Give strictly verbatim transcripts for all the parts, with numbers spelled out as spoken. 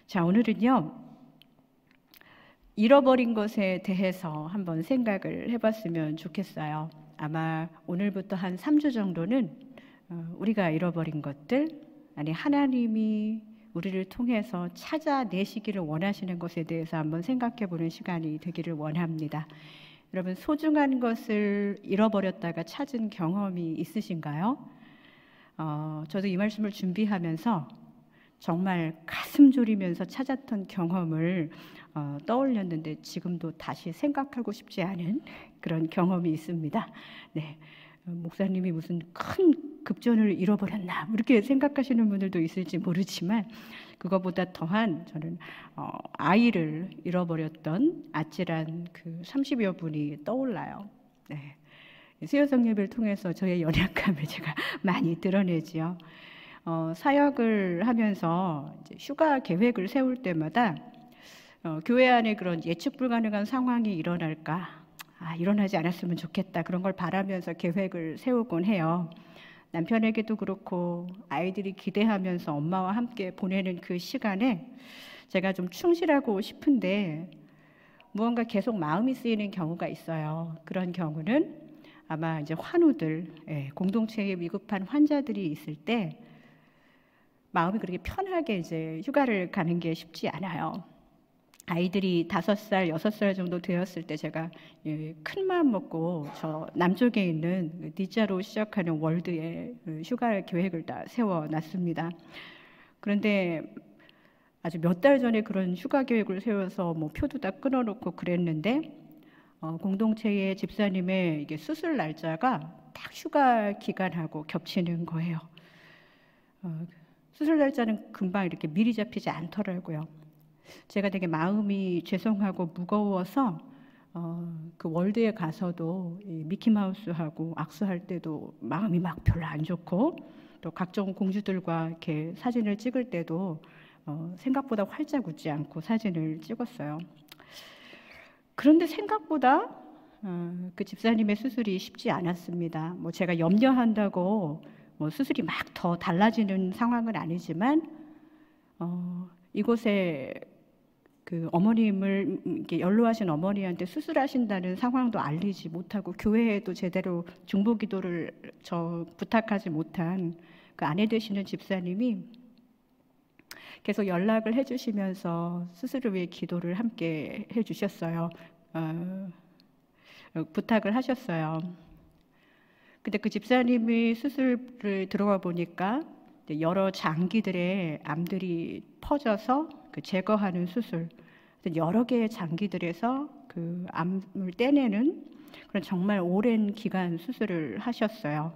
자, 오늘은요, 잃어버린 것에 대해서 한번 생각을 해봤으면 좋겠어요. 아마 오늘부터 한 삼 주 정도는 우리가 잃어버린 것들, 아니 하나님이 우리를 통해서 찾아내시기를 원하시는 것에 대해서 한번 생각해보는 시간이 되기를 원합니다. 여러분, 소중한 것을 잃어버렸다가 찾은 경험이 있으신가요? 어, 저도 이 말씀을 준비하면서 정말 가슴 졸이면서 찾았던 경험을 어, 떠올렸는데 지금도 다시 생각하고 싶지 않은 그런 경험이 있습니다. 네, 목사님이 무슨 큰 급전을 잃어버렸나 이렇게 생각하시는 분들도 있을지 모르지만 그거보다 더한 저는 어, 아이를 잃어버렸던 아찔한 그 삼십여 분이 떠올라요. 네, 수요성 예배를 통해서 저의 연약함을 제가 많이 드러내지요. 어, 사역을 하면서 이제 휴가 계획을 세울 때마다 어, 교회 안에 그런 예측 불가능한 상황이 일어날까, 아, 일어나지 않았으면 좋겠다 그런 걸 바라면서 계획을 세우곤 해요. 남편에게도 그렇고 아이들이 기대하면서 엄마와 함께 보내는 그 시간에 제가 좀 충실하고 싶은데 무언가 계속 마음이 쓰이는 경우가 있어요. 그런 경우는 아마 이제 환우들, 예, 공동체에 위급한 환자들이 있을 때 마음이 그렇게 편하게 이제 휴가를 가는 게 쉽지 않아요. 아이들이 다섯 살, 여섯 살 정도 되었을 때 제가 큰 마음 먹고 저 남쪽에 있는 D자로 시작하는 월드에 휴가 계획을 다 세워놨습니다. 그런데 아주 몇 달 전에 그런 휴가 계획을 세워서 뭐 표도 다 끊어놓고 그랬는데 어, 공동체의 집사님의 이게 수술 날짜가 딱 휴가 기간하고 겹치는 거예요. 어, 수술 날짜는 금방 이렇게 미리 잡히지 않더라고요. 제가 되게 마음이 죄송하고 무거워서 어, 그 월드에 가서도 이 미키마우스하고 악수할 때도 마음이 막 별로 안 좋고 또 각종 공주들과 이렇게 사진을 찍을 때도 어, 생각보다 활짝 웃지 않고 사진을 찍었어요. 그런데 생각보다 어, 그 집사님의 수술이 쉽지 않았습니다. 뭐 제가 염려한다고 뭐 수술이 막 더 달라지는 상황은 아니지만 어, 이곳에 그 어머님을 이렇게 연로하신 어머니한테 수술하신다는 상황도 알리지 못하고 교회에도 제대로 중보기도를 저 부탁하지 못한 그 아내 되시는 집사님이 계속 연락을 해주시면서 수술을 위해 기도를 함께 해주셨어요. 어, 부탁을 하셨어요. 근데 그 집사님이 수술을 들어가 보니까 여러 장기들의 암들이 퍼져서 그 제거하는 수술, 여러 개의 장기들에서 그 암을 떼내는 그런 정말 오랜 기간 수술을 하셨어요.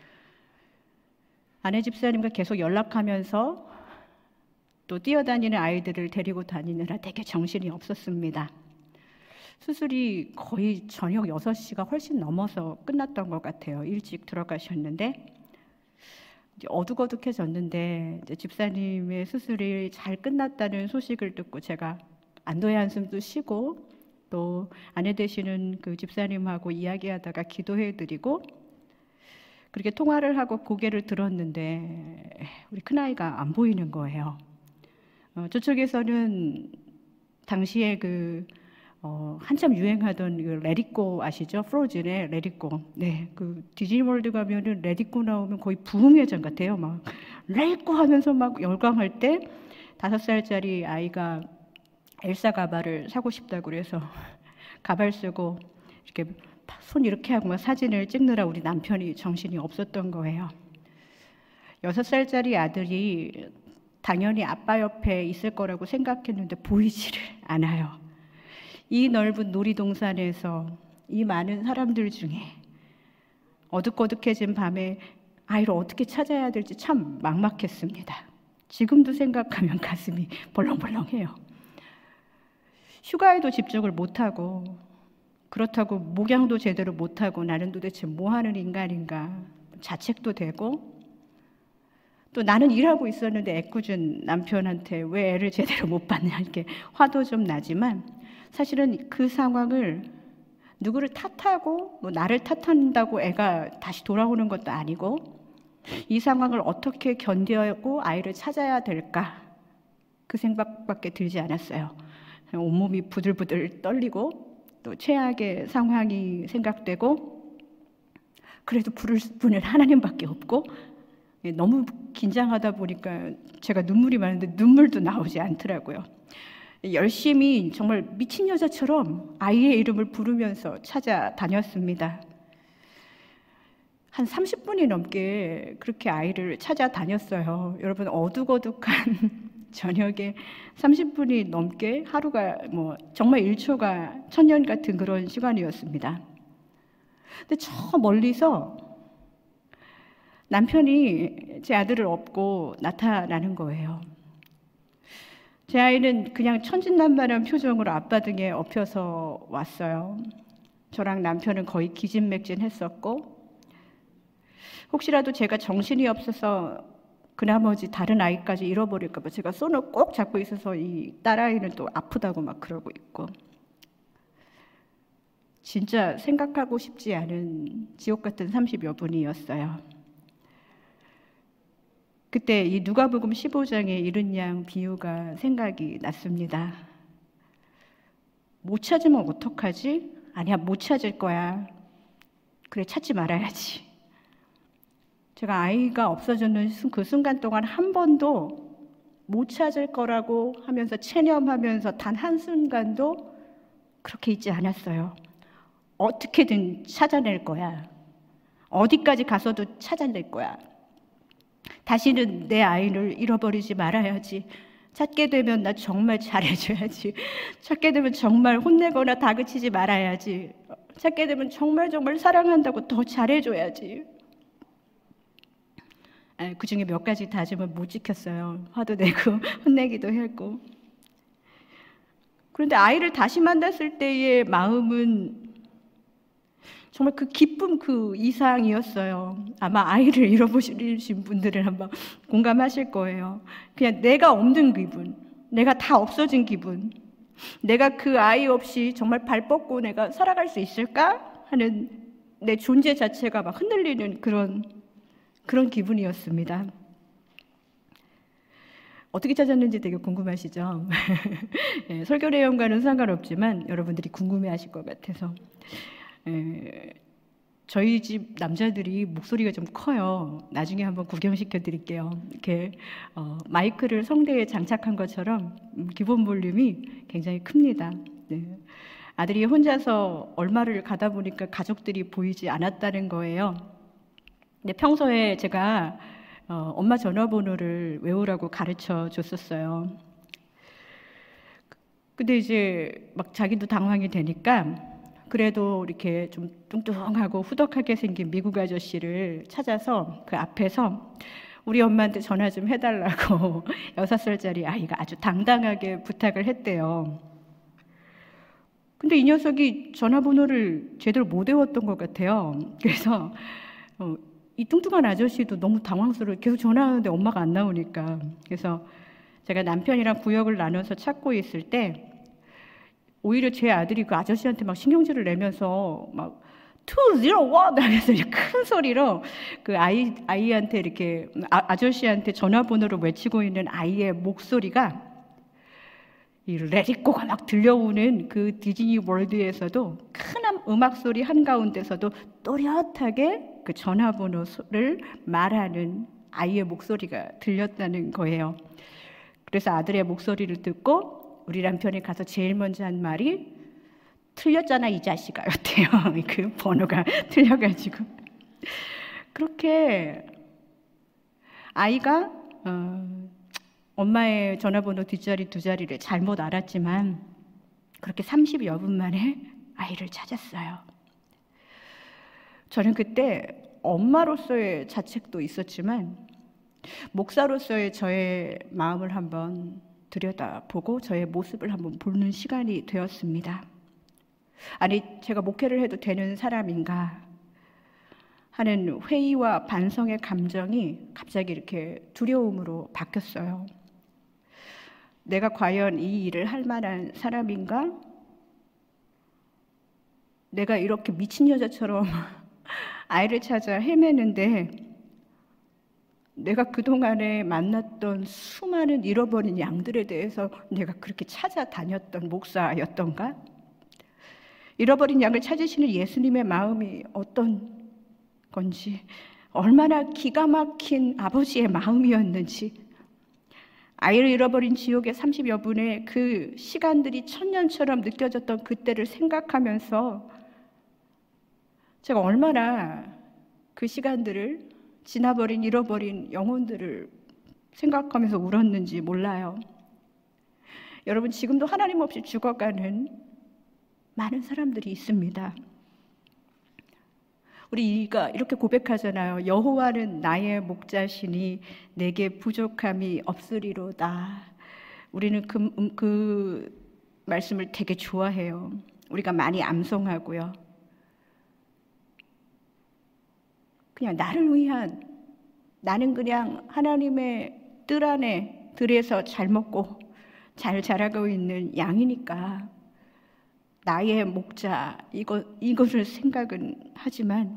아내 집사님과 계속 연락하면서 또 뛰어다니는 아이들을 데리고 다니느라 되게 정신이 없었습니다. 수술이 거의 저녁 여섯 시가 훨씬 넘어서 끝났던 것 같아요. 일찍 들어가셨는데 이제 어둑어둑해졌는데 이제 집사님의 수술이 잘 끝났다는 소식을 듣고 제가 안도의 한숨도 쉬고 또 아내 되시는 그 집사님하고 이야기하다가 기도해드리고 그렇게 통화를 하고 고개를 들었는데 우리 큰아이가 안 보이는 거예요. 어, 저쪽에서는 당시에 그 어, 한참 유행하던 그 레디꼬 아시죠? 프로즌의 레디꼬. 네, 그 디즈니월드 가면은 레디꼬 나오면 거의 부흥회장 같아요. 막 레디꼬 하면서 막 열광할 때 다섯 살짜리 아이가 엘사 가발을 사고 싶다고 그래서 가발 쓰고 이렇게 손 이렇게 하고 막 사진을 찍느라 우리 남편이 정신이 없었던 거예요. 여섯 살짜리 아들이 당연히 아빠 옆에 있을 거라고 생각했는데 보이지를 않아요. 이 넓은 놀이동산에서 이 많은 사람들 중에 어둑어둑해진 밤에 아이를 어떻게 찾아야 될지 참 막막했습니다. 지금도 생각하면 가슴이 벌렁벌렁해요. 휴가에도 집중을 못하고 그렇다고 목양도 제대로 못하고 나는 도대체 뭐하는 인간인가 자책도 되고 또 나는 일하고 있었는데 애꿎은 남편한테 왜 애를 제대로 못 봤냐 이렇게 화도 좀 나지만 사실은 그 상황을 누구를 탓하고 뭐 나를 탓한다고 애가 다시 돌아오는 것도 아니고 이 상황을 어떻게 견뎌고 아이를 찾아야 될까 그 생각밖에 들지 않았어요. 온몸이 부들부들 떨리고 또 최악의 상황이 생각되고 그래도 부를 분은 하나님밖에 없고 너무 긴장하다 보니까 제가 눈물이 많은데 눈물도 나오지 않더라고요. 열심히 정말 미친 여자처럼 아이의 이름을 부르면서 찾아다녔습니다. 한 삼십 분이 넘게 그렇게 아이를 찾아다녔어요. 여러분, 어둑어둑한 저녁에 삼십 분이 넘게 하루가 뭐 정말 일 초가 천년 같은 그런 시간이었습니다. 근데 저 멀리서 남편이 제 아들을 업고 나타나는 거예요. 제 아이는 그냥 천진난만한 표정으로 아빠 등에 엎혀서 왔어요. 저랑 남편은 거의 기진맥진했었고 혹시라도 제가 정신이 없어서 그 나머지 다른 아이까지 잃어버릴까 봐 제가 손을 꼭 잡고 있어서 이 딸아이는 또 아프다고 막 그러고 있고 진짜 생각하고 싶지 않은 지옥 같은 삼십여 분이었어요. 그때 이 누가복음 십오 장의 이른 양 비유가 생각이 났습니다. 못 찾으면 어떡하지? 아니야, 못 찾을 거야. 그래, 찾지 말아야지. 제가 아이가 없어졌는 그 순간 동안 한 번도 못 찾을 거라고 하면서 체념하면서 단 한순간도 그렇게 있지 않았어요. 어떻게든 찾아낼 거야. 어디까지 가서도 찾아낼 거야. 다시는 내 아이를 잃어버리지 말아야지. 찾게 되면 나 정말 잘해줘야지. 찾게 되면 정말 혼내거나 다그치지 말아야지. 찾게 되면 정말 정말 사랑한다고 더 잘해줘야지. 아, 그중에 몇 가지 다짐을 못 지켰어요. 화도 내고 혼내기도 했고. 그런데 아이를 다시 만났을 때의 마음은 정말 그 기쁨 그 이상이었어요. 아마 아이를 잃어버리신 분들은 한번 공감하실 거예요. 그냥 내가 없는 기분, 내가 다 없어진 기분, 내가 그 아이 없이 정말 발 뻗고 내가 살아갈 수 있을까 하는 내 존재 자체가 막 흔들리는 그런 그런 기분이었습니다. 어떻게 찾았는지 되게 궁금하시죠? 네, 설교 내용과는 상관없지만 여러분들이 궁금해하실 것 같아서. 에, 저희 집 남자들이 목소리가 좀 커요. 나중에 한번 구경시켜 드릴게요. 이렇게 어, 마이크를 성대에 장착한 것처럼 기본 볼륨이 굉장히 큽니다. 네. 아들이 혼자서 얼마를 가다 보니까 가족들이 보이지 않았다는 거예요. 근데 평소에 제가 어, 엄마 전화번호를 외우라고 가르쳐 줬었어요. 근데 이제 막 자기도 당황이 되니까 그래도 이렇게 좀 뚱뚱하고 후덕하게 생긴 미국 아저씨를 찾아서 그 앞에서 우리 엄마한테 전화 좀 해달라고 여섯 살짜리 아이가 아주 당당하게 부탁을 했대요. 근데 이 녀석이 전화번호를 제대로 못 외웠던 것 같아요. 그래서 어, 이 뚱뚱한 아저씨도 너무 당황스러워 계속 전화하는데 엄마가 안 나오니까. 그래서 제가 남편이랑 구역을 나눠서 찾고 있을 때 오히려 제 아들이 그 아저씨한테 막 신경질을 내면서 막 이백일 하면서 큰 소리로 그 아이, 아이한테 이렇게 아, 아저씨한테 전화번호를 외치고 있는 아이의 목소리가 이 레디꼬가 막 들려오는 그 디즈니 월드에서도 큰 음악 소리 한가운데서도 또렷하게 그 전화번호를 말하는 아이의 목소리가 들렸다는 거예요. 그래서 아들의 목소리를 듣고 우리 남편이 가서 제일 먼저 한 말이 틀렸잖아 이 자식아 였대요. 그 번호가 틀려가지고. 그렇게 아이가 어, 엄마의 전화번호 뒷자리 두 자리를 잘못 알았지만 그렇게 삼십여 분 만에 아이를 찾았어요. 저는 그때 엄마로서의 자책도 있었지만 목사로서의 저의 마음을 한번 들여다보고 저의 모습을 한번 보는 시간이 되었습니다. 아니, 제가 목회를 해도 되는 사람인가 하는 회의와 반성의 감정이 갑자기 이렇게 두려움으로 바뀌었어요. 내가 과연 이 일을 할 만한 사람인가? 내가 이렇게 미친 여자처럼 아이를 찾아 헤매는데 내가 그동안에 만났던 수많은 잃어버린 양들에 대해서 내가 그렇게 찾아다녔던 목사였던가? 잃어버린 양을 찾으시는 예수님의 마음이 어떤 건지, 얼마나 기가 막힌 아버지의 마음이었는지, 아이를 잃어버린 지옥의 삼십여 분의 그 시간들이 천년처럼 느껴졌던 그때를 생각하면서 제가 얼마나 그 시간들을, 지나버린 잃어버린 영혼들을 생각하면서 울었는지 몰라요. 여러분, 지금도 하나님 없이 죽어가는 많은 사람들이 있습니다. 우리가 이렇게 고백하잖아요. 여호와는 나의 목자시니 내게 부족함이 없으리로다. 우리는 그, 그 말씀을 되게 좋아해요. 우리가 많이 암송하고요. 그냥 나를 위한, 나는 그냥 하나님의 뜰 안에 들에서 잘 먹고 잘 자라고 있는 양이니까 나의 목자, 이거, 이것을 생각은 하지만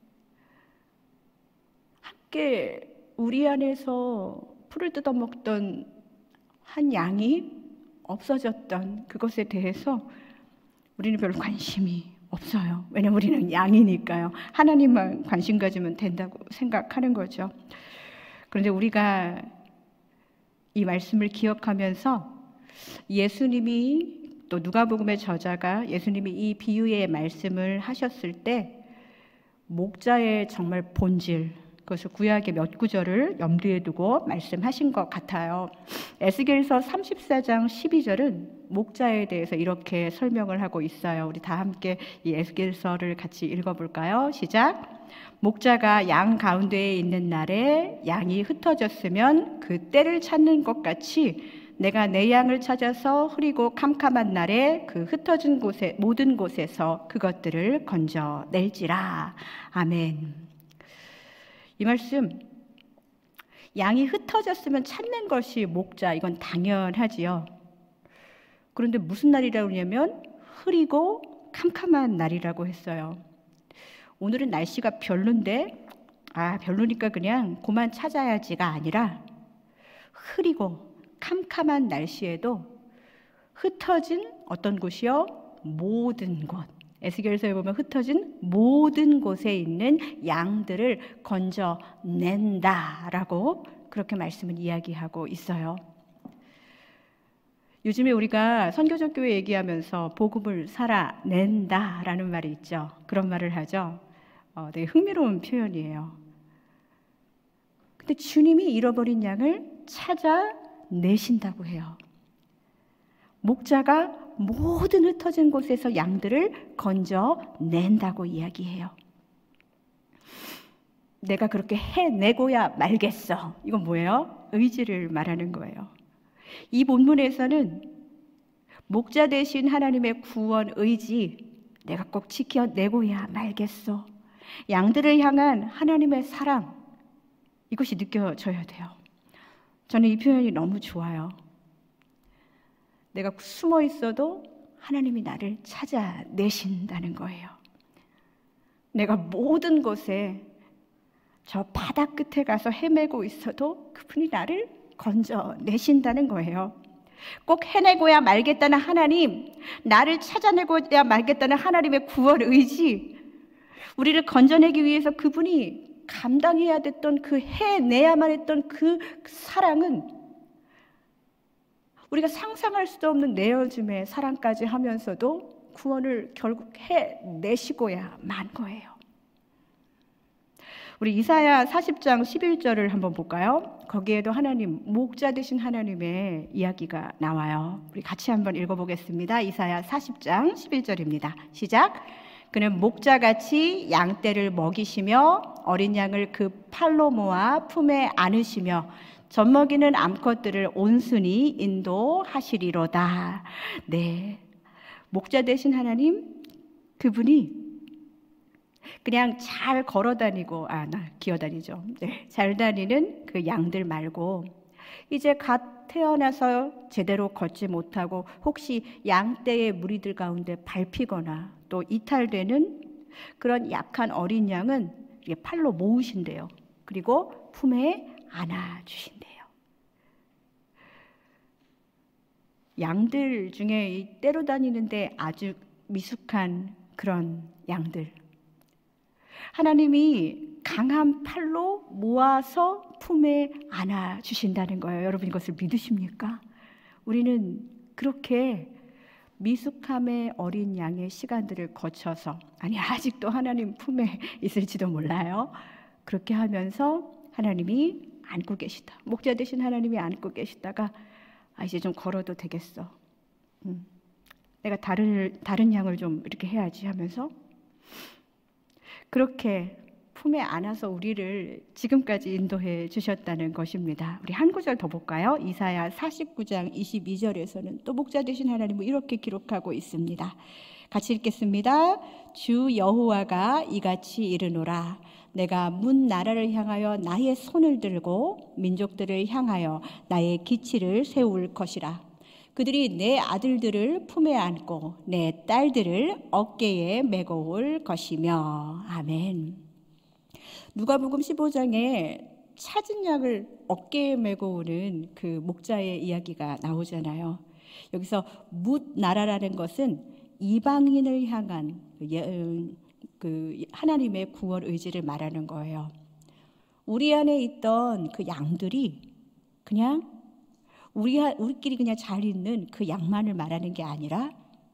함께 우리 안에서 풀을 뜯어먹던 한 양이 없어졌던 그것에 대해서 우리는 별로 관심이 없어요. 왜냐하면 우리는 양이니까요. 하나님만 관심 가지면 된다고 생각하는 거죠. 그런데 우리가 이 말씀을 기억하면서 예수님이, 또 누가복음의 저자가 예수님이 이 비유의 말씀을 하셨을 때 목자의 정말 본질, 그것을 구약의 몇 구절을 염두에 두고 말씀하신 것 같아요. 에스겔서 삼십사 장 십이 절은 목자에 대해서 이렇게 설명을 하고 있어요. 우리 다 함께 이 에스겔서를 같이 읽어볼까요? 시작. 목자가 양 가운데에 있는 날에 양이 흩어졌으면 그 때를 찾는 것 같이 내가 내 양을 찾아서 흐리고 캄캄한 날에 그 흩어진 곳에, 모든 곳에서 그것들을 건져낼지라. 아멘. 이 말씀, 양이 흩어졌으면 찾는 것이 목자, 이건 당연하지요. 그런데 무슨 날이라고 하냐면 흐리고 캄캄한 날이라고 했어요. 오늘은 날씨가 별론데, 아 별로니까 그냥 그만 찾아야지가 아니라 흐리고 캄캄한 날씨에도 흩어진 어떤 곳이요? 모든 곳. 에스겔서에 보면 흩어진 모든 곳에 있는 양들을 건져낸다라고 그렇게 말씀을 이야기하고 있어요. 요즘에 우리가 선교적 교회 얘기하면서 복음을 살아낸다라는 말이 있죠. 그런 말을 하죠. 어, 되게 흥미로운 표현이에요. 근데 주님이 잃어버린 양을 찾아내신다고 해요. 목자가 모든 흩어진 곳에서 양들을 건져낸다고 이야기해요. 내가 그렇게 해내고야 말겠어. 이건 뭐예요? 의지를 말하는 거예요. 이 본문에서는 목자 되신 하나님의 구원 의지, 내가 꼭 지켜내고야 말겠어. 양들을 향한 하나님의 사랑, 이것이 느껴져야 돼요. 저는 이 표현이 너무 좋아요. 내가 숨어 있어도 하나님이 나를 찾아내신다는 거예요. 내가 모든 곳에 저 바다 끝에 가서 헤매고 있어도 그분이 나를 건져내신다는 거예요. 꼭 해내고야 말겠다는 하나님, 나를 찾아내고야 말겠다는 하나님의 구원 의지, 우리를 건져내기 위해서 그분이 감당해야 됐던 그 해내야만 했던 그 사랑은 우리가 상상할 수도 없는 내어줌의 사랑까지 하면서도 구원을 결국 해내시고야 만 거예요. 우리 이사야 사십 장 십일 절을 한번 볼까요? 거기에도 하나님, 목자 되신 하나님의 이야기가 나와요. 우리 같이 한번 읽어보겠습니다. 이사야 사십 장 십일 절입니다. 시작. 그는 목자같이 양떼를 먹이시며 어린 양을 그 팔로 모아 품에 안으시며 젖먹이는 암컷들을 온순히 인도하시리로다. 네, 목자 되신 하나님, 그분이 그냥 잘 걸어다니고, 아, 나 기어다니죠. 네, 잘 다니는 그 양들 말고 이제 갓 태어나서 제대로 걷지 못하고 혹시 양떼의 무리들 가운데 밟히거나 또 이탈되는 그런 약한 어린 양은 팔로 모으신대요. 그리고 품에 안아주신대요. 양들 중에 이 떼로 다니는데 아주 미숙한 그런 양들, 하나님이 강한 팔로 모아서 품에 안아주신다는 거예요. 여러분, 이것을 믿으십니까? 우리는 그렇게 미숙함의 어린 양의 시간들을 거쳐서, 아니 아직도 하나님 품에 있을지도 몰라요. 그렇게 하면서 하나님이 안고 계시다, 목자 되신 하나님이 안고 계시다가 아 이제 좀 걸어도 되겠어, 음, 내가 다른, 다른 양을 좀 이렇게 해야지 하면서 그렇게 품에 안아서 우리를 지금까지 인도해 주셨다는 것입니다. 우리 한 구절 더 볼까요? 이사야 사십구 장 이십이 절에서는 또 목자 되신 하나님은 이렇게 기록하고 있습니다. 같이 읽겠습니다. 주 여호와가 이같이 이르노라. 내가 문 나라를 향하여 나의 손을 들고 민족들을 향하여 나의 기치를 세울 것이라. 그들이 내 아들들을 품에 안고 내 딸들을 어깨에 메고 올 것이며. 아멘. 누가복음 십오 장에 찾은 양을 어깨에 메고 오는 그 목자의 이야기가 나오잖아요. 여기서 뭇 나라라는 것은 이방인을 향한 그 하나님의 구원 의지를 말하는 거예요. 우리 안에 있던 그 양들이 그냥 우리, 우리끼리 그냥 잘 있는 그 양만을 말하는 게 아니라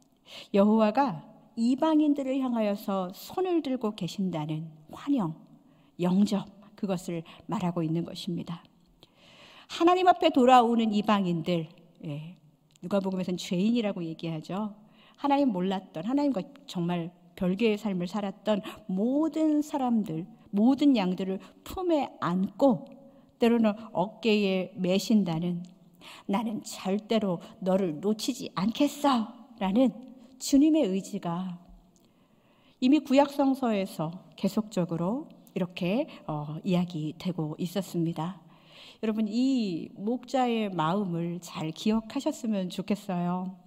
여호와가 이방인들을 향하여서 손을 들고 계신다는 환영, 영접, 그것을 말하고 있는 것입니다. 하나님 앞에 돌아오는 이방인들, 예, 누가복음에서는 죄인이라고 얘기하죠. 하나님 몰랐던, 하나님과 정말 별개의 삶을 살았던 모든 사람들, 모든 양들을 품에 안고 때로는 어깨에 메신다는, 나는 절대로 너를 놓치지 않겠어 라는 주님의 의지가 이미 구약성서에서 계속적으로 이렇게 어, 이야기되고 있었습니다. 여러분, 이 목자의 마음을 잘 기억하셨으면 좋겠어요.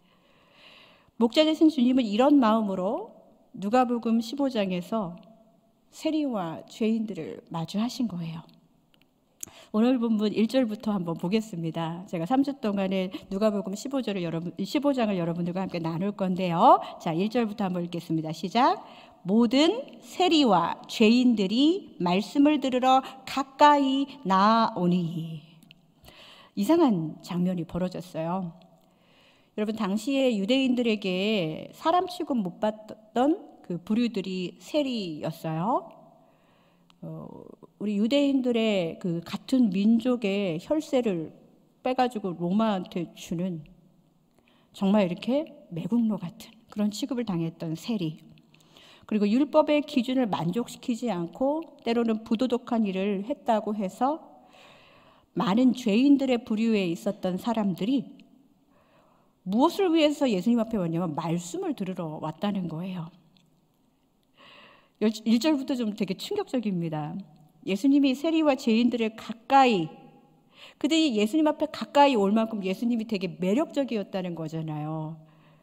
목자 되신 주님은 이런 마음으로 누가복음 십오 장에서 세리와 죄인들을 마주하신 거예요. 오늘 본문 일 절부터 한번 보겠습니다. 제가 삼 주 동안에 누가복음 십오 절을 여러분, 십오 장을 여러분들과 함께 나눌 건데요. 자, 일 절부터 한번 읽겠습니다. 시작. 모든 세리와 죄인들이 말씀을 들으러 가까이 나오니. 이상한 장면이 벌어졌어요. 여러분, 당시에 유대인들에게 사람 취급 못 받던 그 부류들이 세리였어요. 어, 우리 유대인들의 그 같은 민족의 혈세를 빼가지고 로마한테 주는 정말 이렇게 매국노 같은 그런 취급을 당했던 세리. 그리고 율법의 기준을 만족시키지 않고 때로는 부도덕한 일을 했다고 해서 많은 죄인들의 부류에 있었던 사람들이 무엇을 위해서 예수님 앞에 왔냐면 말씀을 들으러 왔다는 거예요. 일 절부터 좀 되게 충격적입니다. 예수님이 세리와 죄인들을 가까이, 그들이 예수님 앞에 가까이 올 만큼 예수님이 되게 매력적이었다는 거잖아요.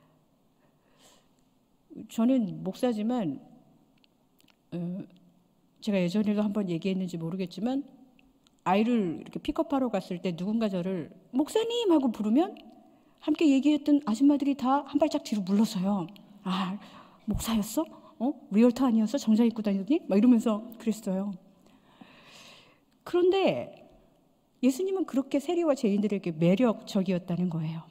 저는 목사지만 어, 제가 예전에도 한번 얘기했는지 모르겠지만 아이를 이렇게 픽업하러 갔을 때 누군가 저를 목사님 하고 부르면 함께 얘기했던 아줌마들이 다 한 발짝 뒤로 물러서요. 아, 목사였어? 어? 리얼터 아니었어? 정장 입고 다니더니? 막 이러면서 그랬어요. 그런데 예수님은 그렇게 세리와 죄인들에게 매력적이었다는 거예요.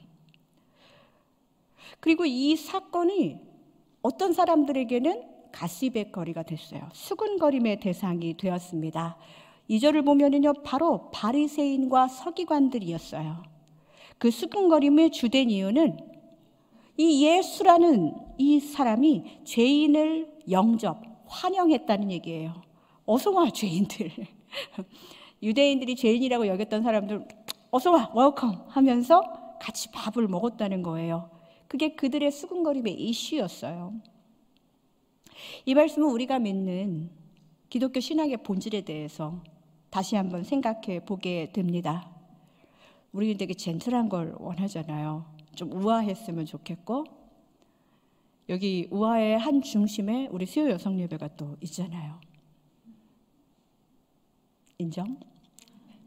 그리고 이 사건이 어떤 사람들에게는 가시백 거리가 됐어요. 수군거림의 대상이 되었습니다. 이 절을 보면은요, 바로 바리새인과 서기관들이었어요. 그 수군거림의 주된 이유는 이 예수라는 이 사람이 죄인을 영접, 환영했다는 얘기예요. 어서 와, 죄인들. 유대인들이 죄인이라고 여겼던 사람들 어서 와, 웰컴 하면서 같이 밥을 먹었다는 거예요. 그게 그들의 수군거림의 이슈였어요. 이 말씀은 우리가 믿는 기독교 신앙의 본질에 대해서 다시 한번 생각해 보게 됩니다. 우리는 되게 젠틀한 걸 원하잖아요. 좀 우아했으면 좋겠고, 여기 우아의 한 중심에 우리 수요 여성 예배가 또 있잖아요. 인정?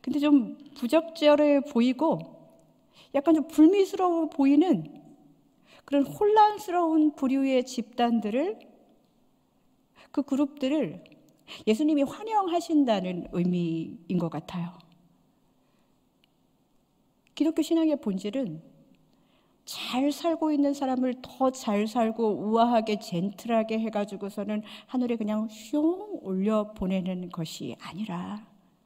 근데 좀 부적절해 보이고 약간 좀 불미스러워 보이는 그런 혼란스러운 부류의 집단들을, 그 그룹들을 예수님이 환영하신다는 의미인 것 같아요. 기독교 신앙의 본질은 잘 살고 있는 사람을 더 잘 살고 우아하게 젠틀하게 해가지고서는 하늘에 그냥 슝 올려 보내는 것이 아니라,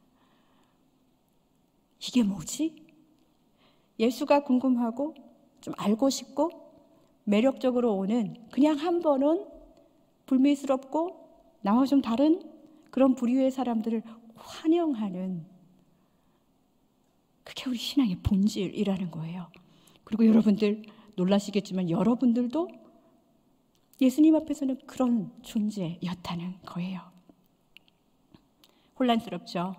이게 뭐지? 예수가 궁금하고 좀 알고 싶고 매력적으로 오는, 그냥 한 번은 불미스럽고 나와 좀 다른 그런 부류의 사람들을 환영하는, 그게 우리 신앙의 본질이라는 거예요. 그리고 여러분들 놀라시겠지만 여러분들도 예수님 앞에서는 그런 존재였다는 거예요. 혼란스럽죠?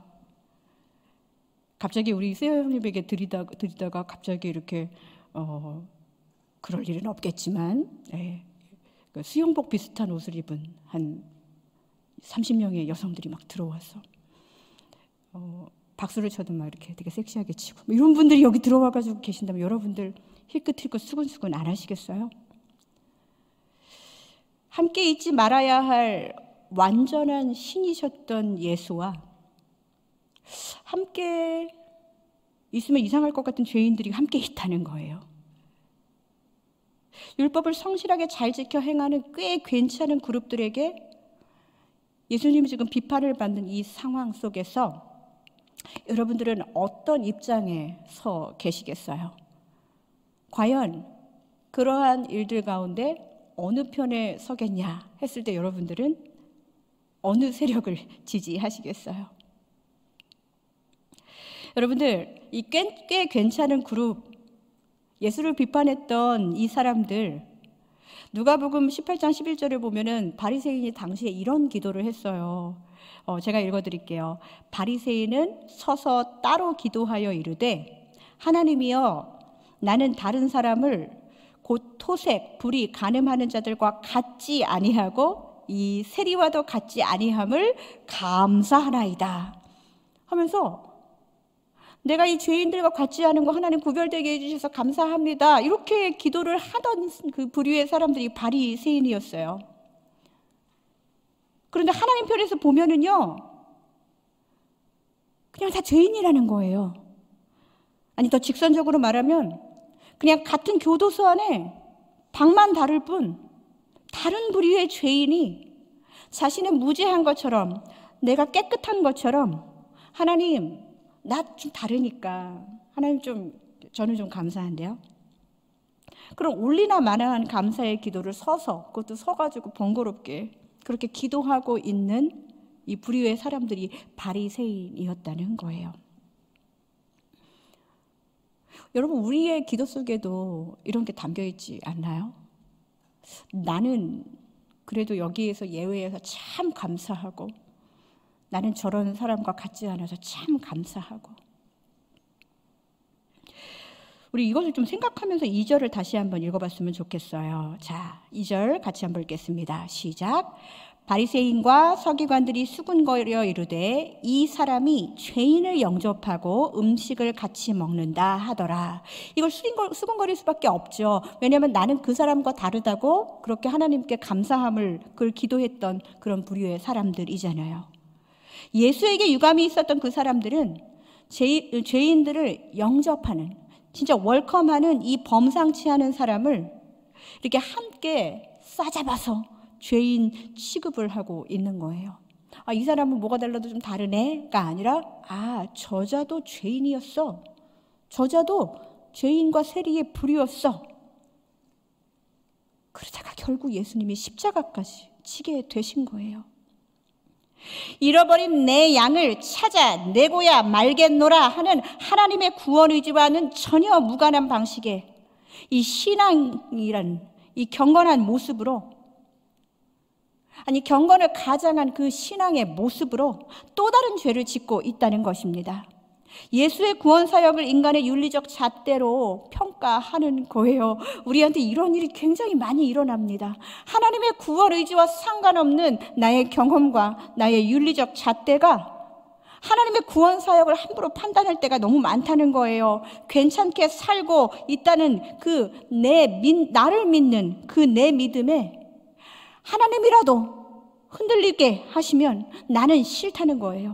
갑자기 우리 세어 형님에게 드리다가, 드리다가 갑자기 이렇게 어, 그럴 일은 없겠지만, 네, 그 수영복 비슷한 옷을 입은 한 삼십 명의 여성들이 막 들어와서 어, 박수를 쳐도 막 이렇게 되게 섹시하게 치고, 뭐 이런 분들이 여기 들어와가지고 계신다면 여러분들 힐끗힐끗 수근수근 안 하시겠어요? 함께 있지 말아야 할 완전한 신이셨던 예수와 함께 있으면 이상할 것 같은 죄인들이 함께 있다는 거예요. 율법을 성실하게 잘 지켜 행하는 꽤 괜찮은 그룹들에게 예수님이 지금 비판을 받는 이 상황 속에서 여러분들은 어떤 입장에 서 계시겠어요? 과연 그러한 일들 가운데 어느 편에 서겠냐 했을 때 여러분들은 어느 세력을 지지하시겠어요? 여러분들, 이 꽤, 꽤 괜찮은 그룹, 예수를 비판했던 이 사람들, 누가복음 십팔 장 십일 절에 보면은 바리새인이 당시에 이런 기도를 했어요. 어, 제가 읽어드릴게요. 바리새인은 서서 따로 기도하여 이르되, 하나님이여, 나는 다른 사람을 곧 토색, 불의, 간음하는 자들과 같지 아니하고 이 세리와도 같지 아니함을 감사하나이다 하면서, 내가 이 죄인들과 같지 않은 거 하나님 구별되게 해주셔서 감사합니다, 이렇게 기도를 하던 그 부류의 사람들이 바리새인이었어요. 그런데 하나님 편에서 보면은요, 그냥 다 죄인이라는 거예요. 아니, 더 직선적으로 말하면 그냥 같은 교도소 안에 방만 다를 뿐 다른 부류의 죄인이 자신은 무죄한 것처럼, 내가 깨끗한 것처럼, 하나님 나 좀 다르니까 하나님 좀, 저는 좀 감사한데요. 그럼 올리나 마나한 감사의 기도를 서서, 그것도 서가지고 번거롭게 그렇게 기도하고 있는 이 부류의 사람들이 바리새인이었다는 거예요. 여러분, 우리의 기도 속에도 이런 게 담겨 있지 않나요? 나는 그래도 여기에서 예외해서 참 감사하고, 나는 저런 사람과 같지 않아서 참 감사하고. 우리 이것을 좀 생각하면서 이 절을 다시 한번 읽어봤으면 좋겠어요. 자, 이 절 같이 한번 읽겠습니다. 시작. 바리새인과 서기관들이 수군거려 이르되, 이 사람이 죄인을 영접하고 음식을 같이 먹는다 하더라. 이걸 수군거릴 수밖에 없죠. 왜냐하면 나는 그 사람과 다르다고 그렇게 하나님께 감사함을 그걸 기도했던 그런 부류의 사람들이잖아요. 예수에게 유감이 있었던 그 사람들은 죄, 죄인들을 영접하는, 진짜 웰컴하는 이 범상치 않은 사람을 이렇게 함께 싸잡아서 죄인 취급을 하고 있는 거예요. 아, 이 사람은 뭐가 달라도 좀 다르네가 아니라, 아, 저자도 죄인이었어. 저자도 죄인과 세리의 부류였어. 그러다가 결국 예수님이 십자가까지 지게 되신 거예요. 잃어버린 내 양을 찾아 내고야 말겠노라 하는 하나님의 구원 의지와는 전혀 무관한 방식의 이 신앙이란 이 경건한 모습으로, 아니 경건을 가장한 그 신앙의 모습으로 또 다른 죄를 짓고 있다는 것입니다. 예수의 구원 사역을 인간의 윤리적 잣대로 평가하는 거예요. 우리한테 이런 일이 굉장히 많이 일어납니다. 하나님의 구원 의지와 상관없는 나의 경험과 나의 윤리적 잣대가 하나님의 구원 사역을 함부로 판단할 때가 너무 많다는 거예요. 괜찮게 살고 있다는 그 내 나를 믿는 그 내 믿음에 하나님이라도 흔들리게 하시면 나는 싫다는 거예요.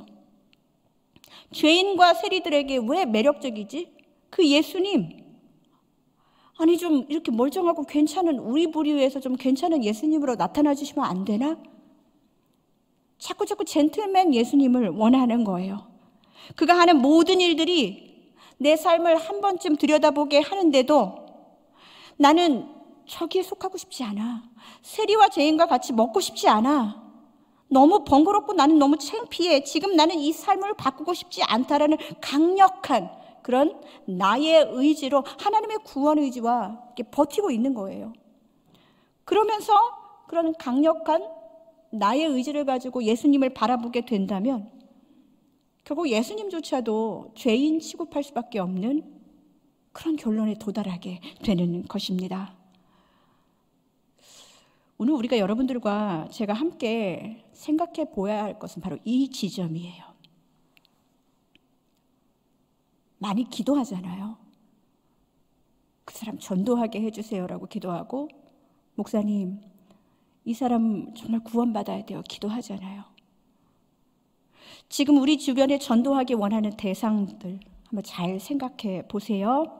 죄인과 세리들에게 왜 매력적이지? 그 예수님, 아니 좀 이렇게 멀쩡하고 괜찮은 우리 부류에서 좀 괜찮은 예수님으로 나타나 주시면 안 되나? 자꾸 자꾸 젠틀맨 예수님을 원하는 거예요. 그가 하는 모든 일들이 내 삶을 한 번쯤 들여다보게 하는데도 나는 저기에 속하고 싶지 않아. 세리와 죄인과 같이 먹고 싶지 않아. 너무 번거롭고 나는 너무 창피해. 지금 나는 이 삶을 바꾸고 싶지 않다라는 강력한 그런 나의 의지로 하나님의 구원 의지와 이렇게 버티고 있는 거예요. 그러면서 그런 강력한 나의 의지를 가지고 예수님을 바라보게 된다면 결국 예수님조차도 죄인 취급할 수밖에 없는 그런 결론에 도달하게 되는 것입니다. 오늘 우리가 여러분들과 제가 함께 생각해 보아야 할 것은 바로 이 지점이에요. 많이 기도하잖아요. 그 사람 전도하게 해주세요라고 기도하고, 목사님 이 사람 정말 구원받아야 돼요 기도하잖아요. 지금 우리 주변에 전도하기 원하는 대상들 한번 잘 생각해 보세요.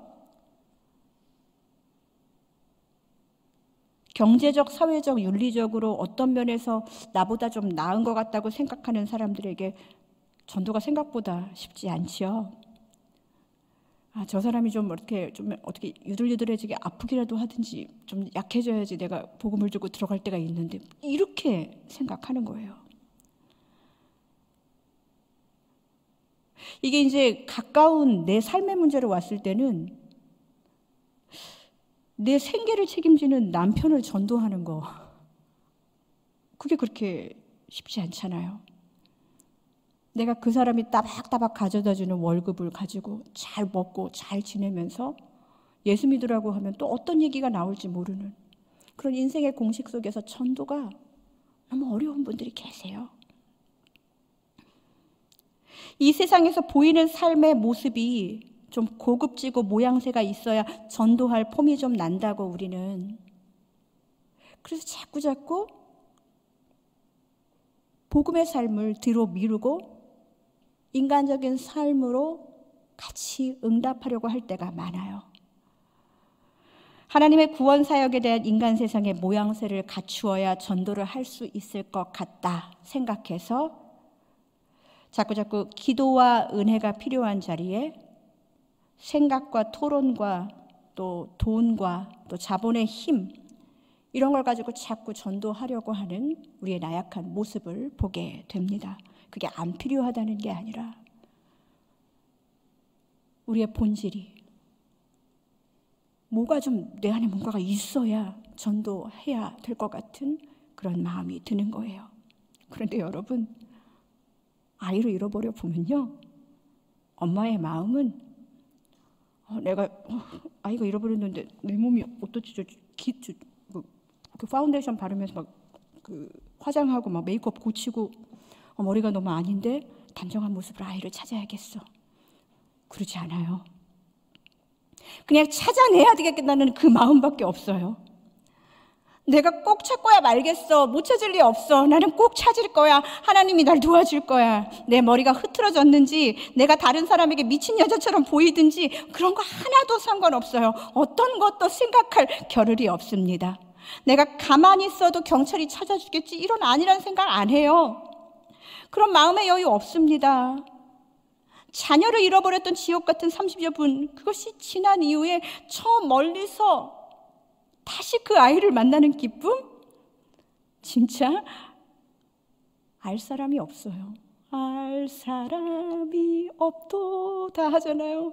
경제적, 사회적, 윤리적으로 어떤 면에서 나보다 좀 나은 것 같다고 생각하는 사람들에게 전도가 생각보다 쉽지 않지요. 아, 저 사람이 좀 어떻게 좀 어떻게 유들유들해지게 아프기라도 하든지 좀 약해져야지 내가 복음을 주고 들어갈 때가 있는데, 이렇게 생각하는 거예요. 이게 이제 가까운 내 삶의 문제로 왔을 때는 내 생계를 책임지는 남편을 전도하는 거, 그게 그렇게 쉽지 않잖아요. 내가 그 사람이 따박따박 가져다주는 월급을 가지고 잘 먹고 잘 지내면서 예수 믿으라고 하면 또 어떤 얘기가 나올지 모르는 그런 인생의 공식 속에서 전도가 너무 어려운 분들이 계세요. 이 세상에서 보이는 삶의 모습이 좀 고급지고 모양새가 있어야 전도할 폼이 좀 난다고 우리는. 그래서 자꾸 자꾸 복음의 삶을 뒤로 미루고 인간적인 삶으로 같이 응답하려고 할 때가 많아요. 하나님의 구원 사역에 대한 인간 세상의 모양새를 갖추어야 전도를 할 수 있을 것 같다 생각해서 자꾸 자꾸 기도와 은혜가 필요한 자리에 생각과 토론과 또 돈과 또 자본의 힘, 이런 걸 가지고 자꾸 전도하려고 하는 우리의 나약한 모습을 보게 됩니다. 그게 안 필요하다는 게 아니라 우리의 본질이 뭐가 좀 내 안에 뭔가가 있어야 전도해야 될 것 같은 그런 마음이 드는 거예요. 그런데 여러분, 아이를 잃어버려 보면요, 엄마의 마음은 어, 내가 어, 아이가 잃어버렸는데 내 몸이 어떻지, 저, 기, 저, 그, 그 파운데이션 바르면서 막 그 화장하고 막 메이크업 고치고 어, 머리가 너무 아닌데 단정한 모습으로 아이를 찾아야겠어. 그러지 않아요. 그냥 찾아내야 되겠다는 그 마음밖에 없어요. 내가 꼭 찾고야 말겠어. 못 찾을 리 없어. 나는 꼭 찾을 거야. 하나님이 날 도와줄 거야. 내 머리가 흐트러졌는지 내가 다른 사람에게 미친 여자처럼 보이든지 그런 거 하나도 상관없어요. 어떤 것도 생각할 겨를이 없습니다. 내가 가만히 있어도 경찰이 찾아주겠지, 이런 아니란 생각 안 해요. 그런 마음의 여유 없습니다. 자녀를 잃어버렸던 지옥 같은 삼십여 분, 그것이 지난 이후에 저 멀리서 다시 그 아이를 만나는 기쁨? 진짜 알 사람이 없어요. 알 사람이 없도다 하잖아요.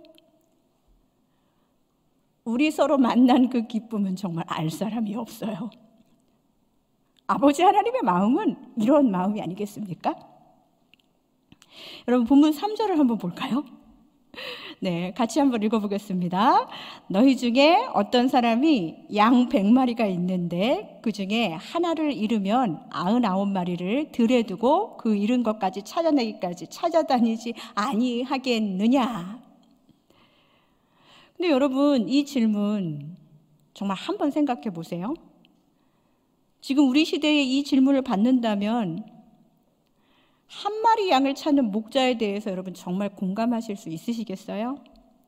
우리 서로 만난 그 기쁨은 정말 알 사람이 없어요. 아버지 하나님의 마음은 이런 마음이 아니겠습니까? 여러분, 본문 삼 절을 한번 볼까요? 네, 같이 한번 읽어보겠습니다. 너희 중에 어떤 사람이 양 백 마리가 있는데 그 중에 하나를 잃으면 아흔아홉 마리를 들에 두고 그 잃은 것까지 찾아내기까지 찾아다니지 아니하겠느냐. 근데 여러분, 이 질문 정말 한번 생각해 보세요. 지금 우리 시대에 이 질문을 받는다면 한 마리 양을 찾는 목자에 대해서 여러분 정말 공감하실 수 있으시겠어요?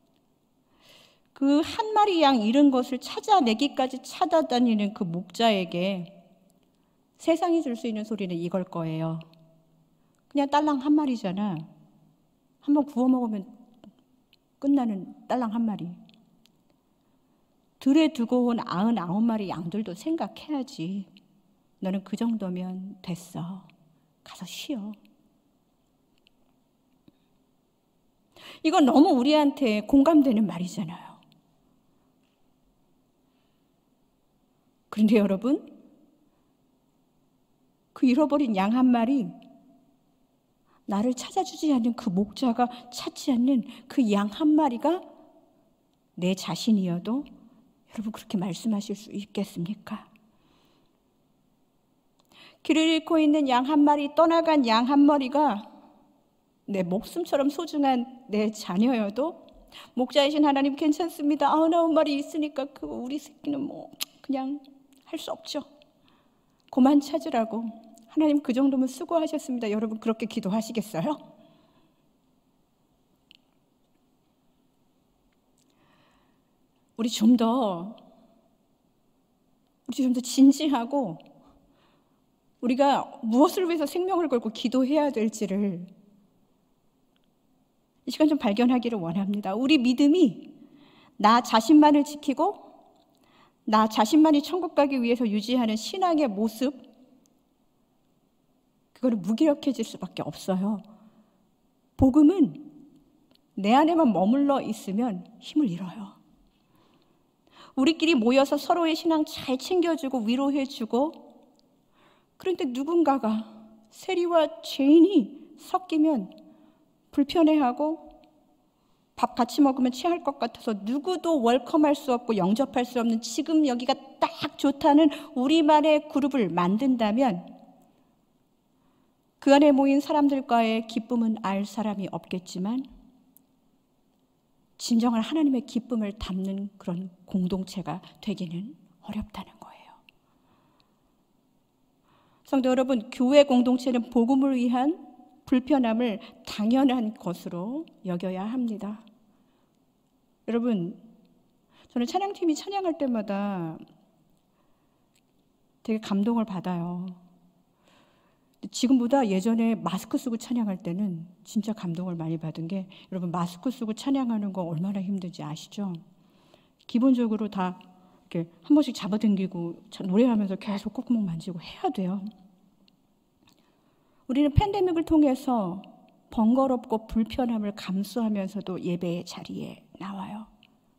그 한 마리 양 잃은 것을 찾아내기까지 찾아다니는 그 목자에게 세상이 줄 수 있는 소리는 이걸 거예요. 그냥 딸랑 한 마리잖아. 한번 구워 먹으면 끝나는 딸랑 한 마리. 들에 두고 온 아흔아홉 마리 양들도 생각해야지. 너는 그 정도면 됐어. 가서 쉬어. 이건 너무 우리한테 공감되는 말이잖아요. 그런데 여러분, 그 잃어버린 양 한 마리, 나를 찾아주지 않는 그 목자가 찾지 않는 그 양 한 마리가 내 자신이어도 여러분 그렇게 말씀하실 수 있겠습니까? 길을 잃고 있는 양 한 마리, 떠나간 양 한 마리가 내 목숨처럼 소중한 내 자녀여도 목자이신 하나님 괜찮습니다. 아흔아홉 마리 있으니까 그 우리 새끼는 뭐 그냥 할 수 없죠. 그만 찾으라고. 하나님 그 정도면 수고하셨습니다. 여러분 그렇게 기도하시겠어요? 우리 좀 더 우리 좀 더 진지하고 우리가 무엇을 위해서 생명을 걸고 기도해야 될지를 이 시간 좀 발견하기를 원합니다. 우리 믿음이 나 자신만을 지키고 나 자신만이 천국 가기 위해서 유지하는 신앙의 모습, 그거는 무기력해질 수밖에 없어요. 복음은 내 안에만 머물러 있으면 힘을 잃어요. 우리끼리 모여서 서로의 신앙 잘 챙겨주고 위로해주고, 그런데 누군가가 세리와 죄인이 섞이면 불편해하고 밥 같이 먹으면 취할 것 같아서 누구도 웰컴할 수 없고 영접할 수 없는 지금 여기가 딱 좋다는 우리만의 그룹을 만든다면 그 안에 모인 사람들과의 기쁨은 알 사람이 없겠지만 진정한 하나님의 기쁨을 담는 그런 공동체가 되기는 어렵다는 거예요. 성도 여러분, 교회 공동체는 복음을 위한 불편함을 당연한 것으로 여겨야 합니다. 여러분, 저는 찬양팀이 찬양할 때마다 되게 감동을 받아요. 지금보다 예전에 마스크 쓰고 찬양할 때는 진짜 감동을 많이 받은 게, 여러분 마스크 쓰고 찬양하는 거 얼마나 힘든지 아시죠? 기본적으로 다 이렇게 한 번씩 잡아당기고 노래하면서 계속 콧구멍 만지고 해야 돼요. 우리는 팬데믹을 통해서 번거롭고 불편함을 감수하면서도 예배의 자리에 나와요.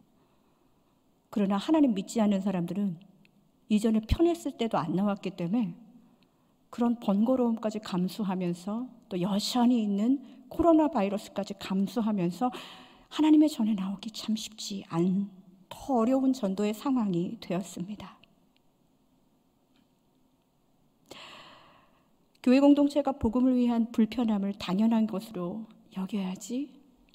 그러나 하나님 믿지 않는 사람들은 이전에 편했을 때도 안 나왔기 때문에 그런 번거로움까지 감수하면서 또 여전히 있는 코로나 바이러스까지 감수하면서 하나님의 전에 나오기 참 쉽지 않은 더 어려운 전도의 상황이 되었습니다. 교회 공동체가 복음을 위한 불편함을 당연한 것으로 여겨야지.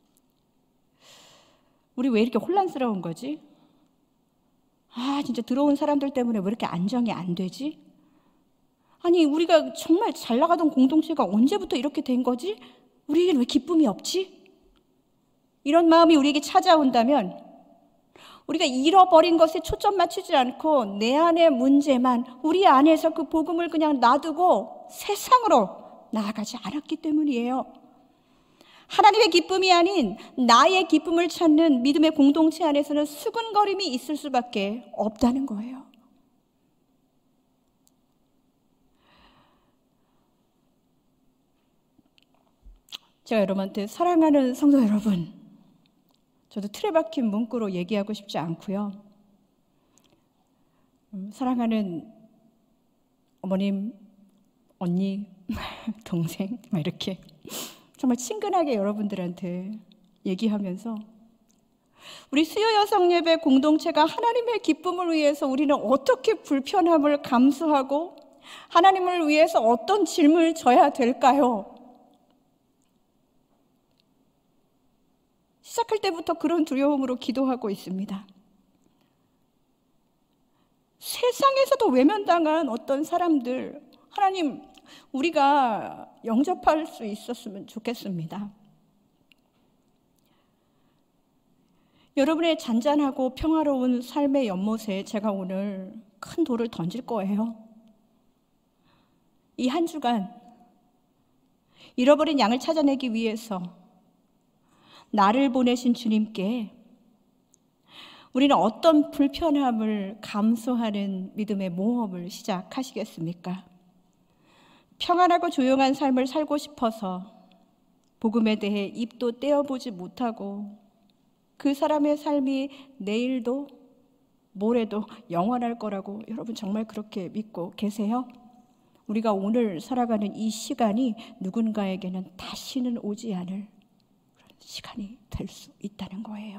우리 왜 이렇게 혼란스러운 거지? 아, 진짜 들어온 사람들 때문에 왜 이렇게 안정이 안 되지? 아니, 우리가 정말 잘 나가던 공동체가 언제부터 이렇게 된 거지? 우리에겐 왜 기쁨이 없지? 이런 마음이 우리에게 찾아온다면 우리가 잃어버린 것에 초점 맞추지 않고 내 안의 문제만, 우리 안에서 그 복음을 그냥 놔두고 세상으로 나아가지 않았기 때문이에요. 하나님의 기쁨이 아닌 나의 기쁨을 찾는 믿음의 공동체 안에서는 수근거림이 있을 수밖에 없다는 거예요. 제가 여러분한테 사랑하는 성도 여러분, 저도 틀에 박힌 문구로 얘기하고 싶지 않고요. 사랑하는 어머님, 언니, 동생 막 이렇게 정말 친근하게 여러분들한테 얘기하면서 우리 수요 여성 예배 공동체가 하나님의 기쁨을 위해서 우리는 어떻게 불편함을 감수하고 하나님을 위해서 어떤 짐을 져야 될까요? 시작할 때부터 그런 두려움으로 기도하고 있습니다. 세상에서도 외면당한 어떤 사람들, 하나님, 우리가 영접할 수 있었으면 좋겠습니다. 여러분의 잔잔하고 평화로운 삶의 연못에 제가 오늘 큰 돌을 던질 거예요. 이 한 주간 잃어버린 양을 찾아내기 위해서 나를 보내신 주님께 우리는 어떤 불편함을 감수하는 믿음의 모험을 시작하시겠습니까? 평안하고 조용한 삶을 살고 싶어서 복음에 대해 입도 떼어보지 못하고 그 사람의 삶이 내일도 모레도 영원할 거라고 여러분 정말 그렇게 믿고 계세요? 우리가 오늘 살아가는 이 시간이 누군가에게는 다시는 오지 않을 그런 시간이 될 수 있다는 거예요.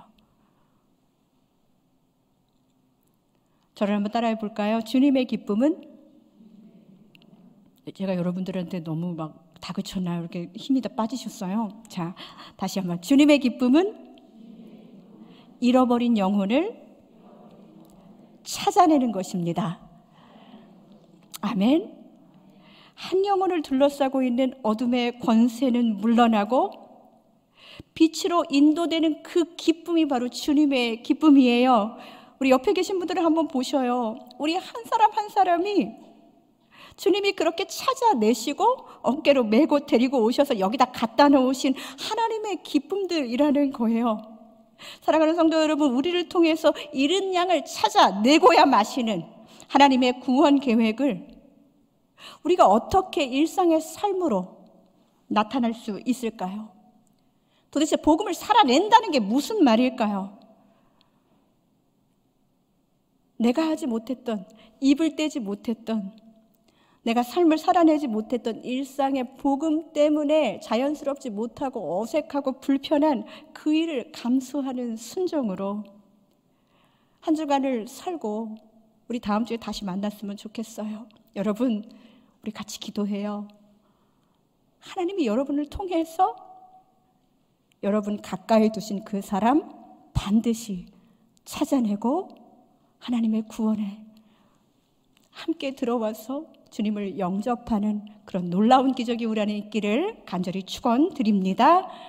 저를 한번 따라해 볼까요? 주님의 기쁨은, 제가 여러분들한테 너무 막 다그쳤나요? 이렇게 힘이 다 빠지셨어요? 자, 다시 한번. 주님의 기쁨은 잃어버린 영혼을 찾아내는 것입니다. 아멘. 한 영혼을 둘러싸고 있는 어둠의 권세는 물러나고 빛으로 인도되는 그 기쁨이 바로 주님의 기쁨이에요. 우리 옆에 계신 분들을 한번 보셔요. 우리 한 사람 한 사람이 주님이 그렇게 찾아내시고 어깨로 메고 데리고 오셔서 여기다 갖다 놓으신 하나님의 기쁨들이라는 거예요. 사랑하는 성도 여러분, 우리를 통해서 잃은 양을 찾아내고야 마시는 하나님의 구원 계획을 우리가 어떻게 일상의 삶으로 나타날 수 있을까요? 도대체 복음을 살아낸다는 게 무슨 말일까요? 내가 하지 못했던, 입을 떼지 못했던, 내가 삶을 살아내지 못했던 일상의 복음 때문에 자연스럽지 못하고 어색하고 불편한 그 일을 감수하는 순종으로 한 주간을 살고 우리 다음 주에 다시 만났으면 좋겠어요. 여러분, 우리 같이 기도해요. 하나님이 여러분을 통해서 여러분 가까이 두신 그 사람 반드시 찾아내고 하나님의 구원에 함께 들어와서 주님을 영접하는 그런 놀라운 기적이 우리 안에 있기를 간절히 축원드립니다.